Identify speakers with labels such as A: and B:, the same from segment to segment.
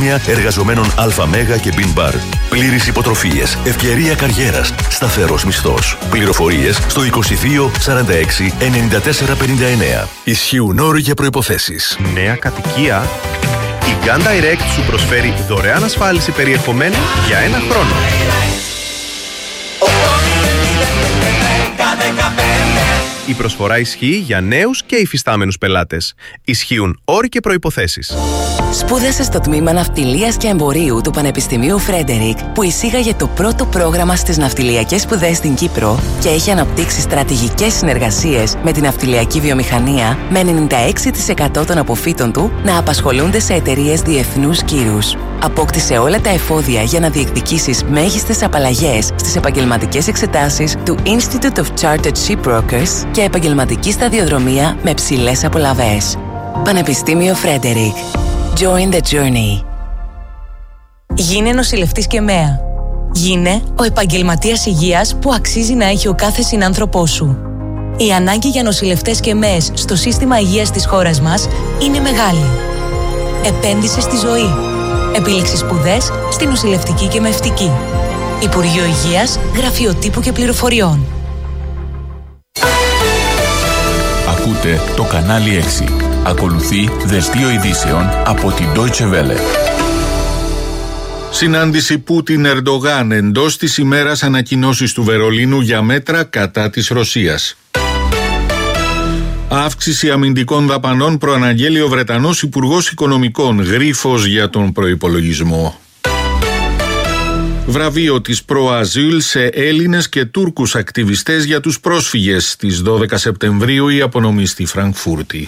A: παγκόσμια εργαζομένων ΑΜΕΓΑ και BINBAR. Πλήρης υποτροφίες, ευκαιρία καριέρας, σταθερός μισθός. Πληροφορίες στο 22 46 94 59. Ισχύουν όροι και προϋποθέσεις.
B: Νέα κατοικία. Η Gun Direct σου προσφέρει δωρεάν ασφάλιση περιεχομένου για 1 χρόνο. Η προσφορά ισχύει για νέους και υφιστάμενους πελάτες. Ισχύουν όροι και προϋποθέσεις.
C: Σπούδασε στο τμήμα Ναυτιλίας και Εμπορίου του Πανεπιστημίου Φρέντερικ, που εισήγαγε το πρώτο πρόγραμμα στις ναυτιλιακές σπουδές στην Κύπρο και έχει αναπτύξει στρατηγικές συνεργασίες με την ναυτιλιακή βιομηχανία, με 96% των αποφύτων του να απασχολούνται σε εταιρείες διεθνούς κύρους. Απόκτησε όλα τα εφόδια για να διεκδικήσεις μέγιστες απαλλαγές στις επαγγελματικές εξετάσεις του Institute of Chartered Shipbrokers και επαγγελματική σταδιοδρομία με ψηλές απολαβές. Πανεπιστήμιο Φρέντερικ. Join the journey.
D: Γίνε νοσηλευτής και ΜΕΑ. Γίνε ο επαγγελματίας υγείας που αξίζει να έχει ο κάθε συνάνθρωπός σου. Η ανάγκη για νοσηλευτές και ΜΕΕΣ στο σύστημα υγείας της χώρας μας είναι μεγάλη. Επένδυσε στη ζωή. Επίλεξε σπουδές στη νοσηλευτική και μευτική. Υπουργείο Υγείας, Γραφείο Τύπου και Πληροφοριών.
E: Ακούτε το κανάλι 6. Ακολουθεί δελτίο ειδήσεων από την Deutsche Welle.
F: Συνάντηση Πούτιν-Ερντογάν εντός της ημέρας ανακοινώσεις του Βερολίνου για μέτρα κατά της Ρωσίας. Αύξηση αμυντικών δαπανών προαναγγέλει ο Βρετανός Υπουργός Οικονομικών, γρίφος για τον προϋπολογισμό. Βραβείο της Προαζήλ σε Έλληνες και Τούρκους ακτιβιστές για τους πρόσφυγες. Στις 12 Σεπτεμβρίου η απονομή στη Φραγκφούρτη.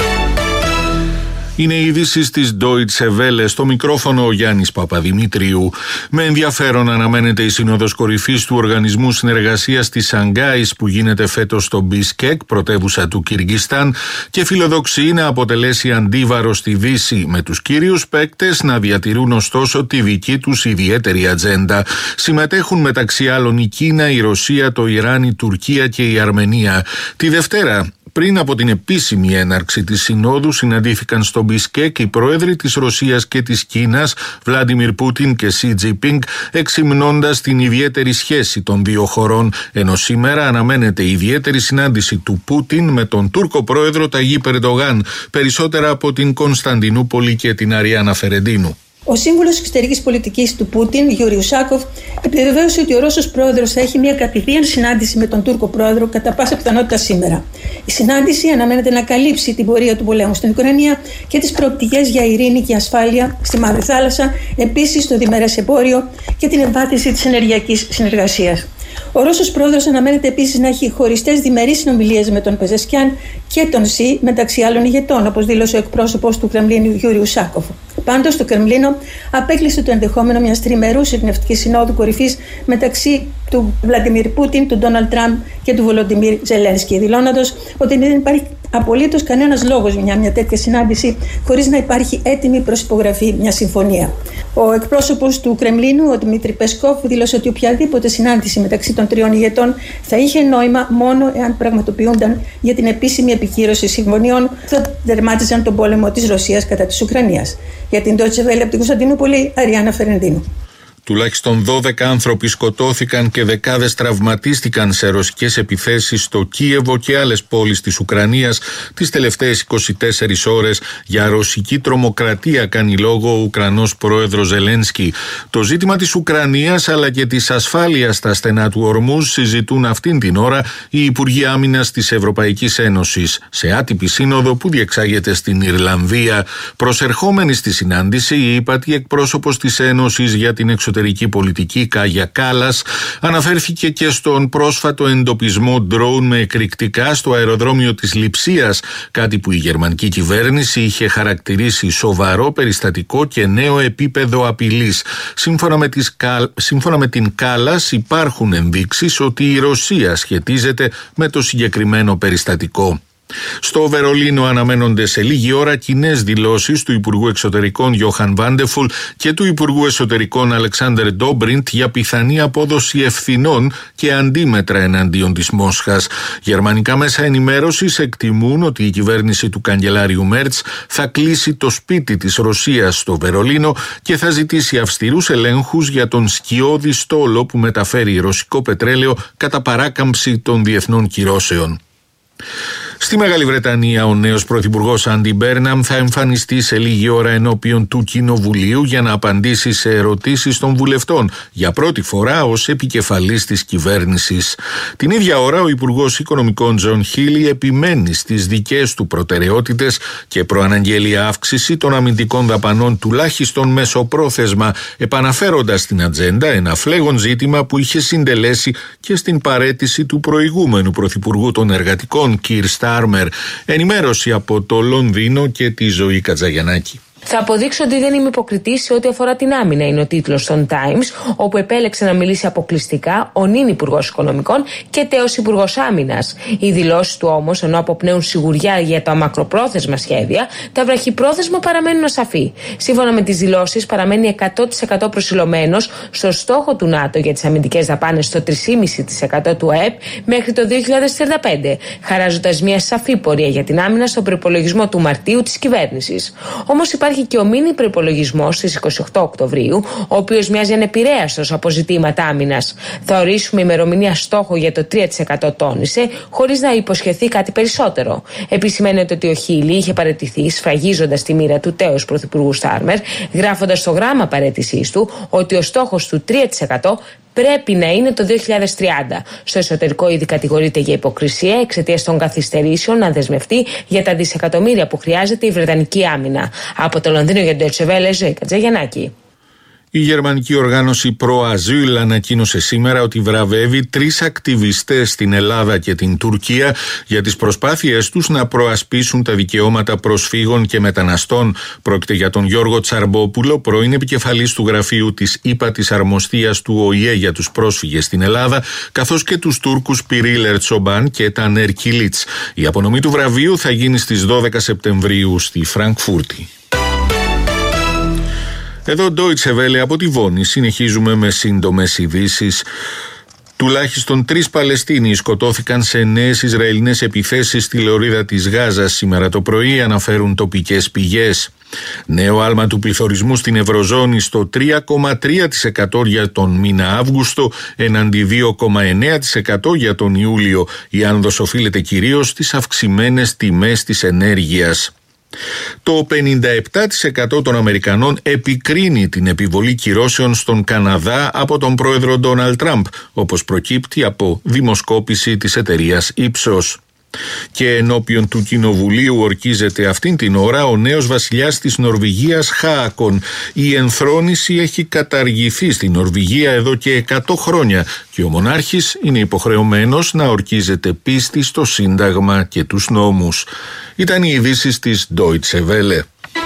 F: Είναι οι ειδήσεις της Deutsche Welle, στο μικρόφωνο ο Γιάννης Παπαδημητρίου. Με ενδιαφέρον αναμένεται η Σύνοδος Κορυφής του Οργανισμού Συνεργασίας της Σανγκάης που γίνεται φέτος στο Μπισκέκ, πρωτεύουσα του Κυργιστάν, και φιλοδοξεί να αποτελέσει αντίβαρο στη Δύση, με τους κύριους παίκτες να διατηρούν ωστόσο τη δική τους ιδιαίτερη ατζέντα. Συμμετέχουν μεταξύ άλλων η Κίνα, η Ρωσία, το Ιράν, η Τουρκία και η Αρμενία. Τη Δευτέρα, πριν από την επίσημη έναρξη της Συνόδου, συναντήθηκαν στο Μπισκέκ οι πρόεδροι της Ρωσίας και της Κίνας, Βλάντιμιρ Πούτιν και Σι Τζινπίνγκ, εξυμνώντας την ιδιαίτερη σχέση των δύο χωρών, ενώ σήμερα αναμένεται η ιδιαίτερη συνάντηση του Πούτιν με τον Τούρκο πρόεδρο Ταγίπ Ερντογάν, περισσότερα από την Κωνσταντινούπολη και την Αριάννα Φερεντίνου.
G: Ο σύμβουλος εξωτερικής πολιτικής του Πούτιν, Γιούρι Ουσάκοφ, επιβεβαίωσε ότι ο Ρώσος πρόεδρος θα έχει μια κατηδίαν συνάντηση με τον Τούρκο πρόεδρο κατά πάσα πιθανότητα σήμερα. Η συνάντηση αναμένεται να καλύψει την πορεία του πολέμου στην Ουκρανία και τις προοπτικές για ειρήνη και ασφάλεια στη Μαύρη Θάλασσα, επίσης το διμερές εμπόριο και την εμβάθυνση της ενεργειακής συνεργασίας. Ο Ρώσος πρόεδρος αναμένεται επίσης να έχει χωριστές διμερείς συνομιλίες με τον Πεζεσκιάν και τον Σι, μεταξύ άλλων ηγετών, όπως δήλωσε ο εκπρόσωπος του Κρεμλίνου Γιούρι Ουσάκοφ. Πάντως, το Κρεμλίνο απέκλεισε το ενδεχόμενο μιας τριμερούς ειρηνευτικής συνόδου κορυφής μεταξύ του Βλαντιμίρ Πούτιν, του Ντόναλντ Τραμπ και του Βολοντιμίρ Ζελένσκι, δηλώνοντας ότι δεν υπάρχει απολύτως κανένας λόγος για μια τέτοια συνάντηση χωρίς να υπάρχει έτοιμη προσυπογραφή μια συμφωνία. Ο εκπρόσωπος του Κρεμλίνου, ο Δημήτρη Πεσκόφ, δήλωσε ότι οποιαδήποτε συνάντηση μεταξύ των τριών ηγετών θα είχε νόημα μόνο εάν πραγματοποιούνταν για την επίσημη επικύρωση συμφωνιών που θα τερμάτιζαν τον πόλεμο της Ρωσίας κατά της Ουκρανίας. Για την Deutsche Welle από την Κωνσταντινούπολη, Αριάννα Φερεντίνου.
F: Τουλάχιστον 12 άνθρωποι σκοτώθηκαν και δεκάδες τραυματίστηκαν σε ρωσικές επιθέσεις στο Κίεβο και άλλες πόλεις της Ουκρανίας τις τελευταίες 24 ώρες. Για ρωσική τρομοκρατία κάνει λόγο ο Ουκρανός πρόεδρος Ζελένσκι. Το ζήτημα της Ουκρανίας αλλά και της ασφάλειας στα στενά του Ορμούζ συζητούν αυτήν την ώρα οι Υπουργοί Άμυνας της Ευρωπαϊκής Ένωσης σε άτυπη σύνοδο που διεξάγεται στην Ιρλανδία. Προσερχόμενη στη συνάντηση, η ύπατη εκπρόσωπος της Ένωσης για την εξωτερική πολιτική Κάγια Κάλλας αναφέρθηκε και στον πρόσφατο εντοπισμό ντρόουν με εκρηκτικά στο αεροδρόμιο της Λειψίας, κάτι που η γερμανική κυβέρνηση είχε χαρακτηρίσει σοβαρό περιστατικό και νέο επίπεδο απειλής. Σύμφωνα με την Κάλλας, υπάρχουν ενδείξεις ότι η Ρωσία σχετίζεται με το συγκεκριμένο περιστατικό. Στο Βερολίνο αναμένονται σε λίγη ώρα κοινές δηλώσεις του Υπουργού Εξωτερικών Γιόχαν Βάντεφουλ και του Υπουργού Εσωτερικών Αλεξάντερ Ντόμπριντ για πιθανή απόδοση ευθυνών και αντίμετρα εναντίον της Μόσχας. Γερμανικά μέσα ενημέρωσης εκτιμούν ότι η κυβέρνηση του καγκελάριου Μέρτς θα κλείσει το σπίτι της Ρωσίας στο Βερολίνο και θα ζητήσει αυστηρούς ελέγχους για τον σκιώδη στόλο που μεταφέρει ρωσικό πετρέλαιο κατά παράκαμψη των διεθνών κυρώσεων. Στη Μεγάλη Βρετανία, ο νέος πρωθυπουργός Άντι Μπέρναμ θα εμφανιστεί σε λίγη ώρα ενώπιον του Κοινοβουλίου για να απαντήσει σε ερωτήσεις των βουλευτών, για πρώτη φορά ως επικεφαλής της κυβέρνησης. Την ίδια ώρα, ο Υπουργός Οικονομικών Τζον Χίλι επιμένει στις δικές του προτεραιότητες και προαναγγέλει αύξηση των αμυντικών δαπανών τουλάχιστον μεσοπρόθεσμα, επαναφέροντας στην ατζέντα ένα φλέγον ζήτημα που είχε συντελέσει και στην παραίτηση του προηγούμενου πρωθυπουργού των εργατικών, Κιρ Στάρμερ. Ενημέρωση από το Λονδίνο και τη Ζωή Κατζαγιαννάκη.
H: Θα αποδείξω ότι δεν είμαι υποκριτής σε ό,τι αφορά την άμυνα, είναι ο τίτλος των Times, όπου επέλεξε να μιλήσει αποκλειστικά ο νυν Υπουργός Οικονομικών και τέος Υπουργός Άμυνας. Οι δηλώσεις του όμως, ενώ αποπνέουν σιγουριά για τα μακροπρόθεσμα σχέδια, τα βραχυπρόθεσμα παραμένουν ασαφή. Σύμφωνα με τις δηλώσεις, παραμένει 100% προσιλωμένος στο στόχο του ΝΑΤΟ για τις αμυντικές δαπάνες στο 3,5% του ΑΕΠ μέχρι το 2035, χαράζοντας μια σαφή πορεία για την άμυνα στον προϋπολογισμό του Μαρτίου της κυβέρνησης. Όμως υπάρχει και ο μίνι προϋπολογισμός στις 28 Οκτωβρίου, ο οποίος μοιάζει ανεπηρέαστος από ζητήματα άμυνας. Θα ορίσουμε ημερομηνία στόχο για το 3%, τόνισε, χωρίς να υποσχεθεί κάτι περισσότερο. Επισημαίνεται ότι ο Χίλι είχε παραιτηθεί, σφραγίζοντας τη μοίρα του τέος πρωθυπουργού Στάρμερ, γράφοντας στο γράμμα παραίτησής του ότι ο στόχος του 3% πρέπει να είναι το 2030. Στο εσωτερικό ήδη κατηγορείται για υποκρισία εξαιτίας των καθυστερήσεων να δεσμευτεί για τα δισεκατομμύρια που χρειάζεται η Βρετανική άμυνα. Από το Λονδίνο για το Deutsche Welle, Ζωή Κατζαγιαννάκη.
F: Η γερμανική οργάνωση Pro-Asyl ανακοίνωσε σήμερα ότι βραβεύει 3 ακτιβιστές στην Ελλάδα και την Τουρκία για τις προσπάθειές τους να προασπίσουν τα δικαιώματα προσφύγων και μεταναστών. Πρόκειται για τον Γιώργο Τσαρμπόπουλο, πρώην επικεφαλής του γραφείου της ΥΠΑΤης Αρμοστίας του ΟΗΕ για τους πρόσφυγες στην Ελλάδα, καθώς και τους Τούρκους Πυρίλ Ερτσομπάν και Τανέρ Κιλίτς. Η απονομή του βραβείου θα γίνει στις 12 Σεπτεμβρίου στη Φραγκφούρτη. Εδώ Deutsche Welle από τη Βόνη. Συνεχίζουμε με σύντομες ειδήσεις. Τουλάχιστον 3 Παλαιστίνοι σκοτώθηκαν σε νέες Ισραηλινές επιθέσεις στη λωρίδα της Γάζας σήμερα το πρωί, αναφέρουν τοπικές πηγές. Νέο άλμα του πληθωρισμού στην Ευρωζώνη στο 3,3% για τον μήνα Αύγουστο, εναντί 2,9% για τον Ιούλιο. Η άνοδος οφείλεται κυρίως στις αυξημένες τιμές της ενέργειας. Το 57% των Αμερικανών επικρίνει την επιβολή κυρώσεων στον Καναδά από τον πρόεδρο Ντόναλντ Τραμπ, όπως προκύπτει από δημοσκόπηση της εταιρείας Ipsos. Και ενώπιον του Κοινοβουλίου ορκίζεται αυτήν την ώρα ο νέος βασιλιάς της Νορβηγίας, Χάακον. Η ενθρόνηση έχει καταργηθεί στην Νορβηγία εδώ και 100 χρόνια και ο μονάρχης είναι υποχρεωμένος να ορκίζεται πίστη στο Σύνταγμα και τους νόμους. Ήταν οι ειδήσεις της Deutsche Welle.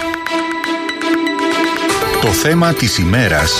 I: Το θέμα της ημέρας.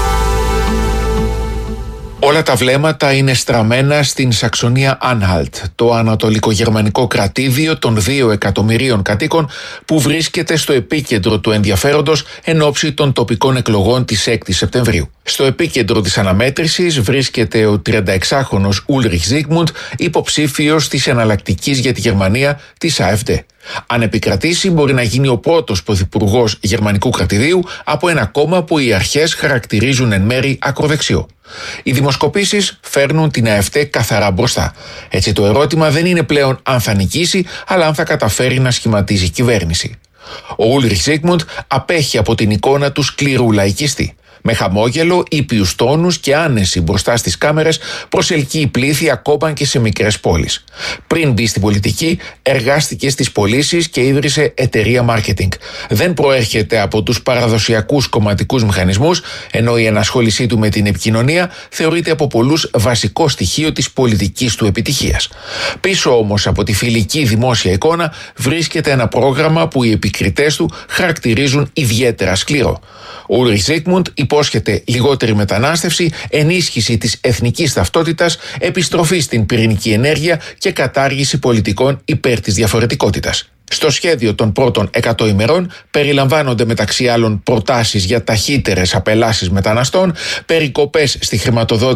I: Όλα τα βλέμματα είναι στραμμένα στην Σαξονία Άνχαλτ, το ανατολικογερμανικό κρατήδιο των 2 εκατομμυρίων κατοίκων που βρίσκεται στο επίκεντρο του ενδιαφέροντος εν ώψη των τοπικών εκλογών της 6ης Σεπτεμβρίου. Στο επίκεντρο της αναμέτρησης βρίσκεται ο 36χρονος Ούλριχ Ζίγμουντ, υποψήφιος της εναλλακτικής για τη Γερμανία της AfD. Αν επικρατήσει, μπορεί να γίνει ο πρώτος πρωθυπουργός γερμανικού κρατηδίου από ένα κόμμα που οι αρχές χαρακτηρίζουν εν μέρει ακροδεξιό. Οι δημοσκοπήσεις φέρνουν την AfD καθαρά μπροστά. Έτσι το ερώτημα δεν είναι πλέον αν θα νικήσει, αλλά αν θα καταφέρει να σχηματίζει κυβέρνηση. Ο Ούλριχ Ζίγμουντ απέχει από την εικόνα του σκληρού λαϊκιστή. Με χαμόγελο, ήπιους τόνους και άνεση μπροστά στις κάμερες προσελκύει πλήθη ακόμα και σε μικρές πόλεις. Πριν μπει στην πολιτική, εργάστηκε στις πωλήσεις και ίδρυσε εταιρεία marketing. Δεν προέρχεται από τους παραδοσιακούς κομματικούς μηχανισμούς, ενώ η ενασχόλησή του με την επικοινωνία θεωρείται από πολλούς βασικό στοιχείο της πολιτικής του επιτυχίας. Πίσω όμως από τη φιλική δημόσια εικόνα βρίσκεται ένα πρόγραμμα που οι επικριτές του χαρακτηρίζουν ιδιαίτερα σκληρό. Ο Ούλριχ Ζίγμουντ υπόσχεται λιγότερη μετανάστευση, ενίσχυση της εθνικής ταυτότητας, επιστροφή στην πυρηνική ενέργεια και κατάργηση πολιτικών υπέρ της διαφορετικότητας. Στο σχέδιο των πρώτων 100 ημερών περιλαμβάνονται μεταξύ άλλων προτάσεις για ταχύτερες απελάσεις μεταναστών, περικοπές στη χρηματοδότηση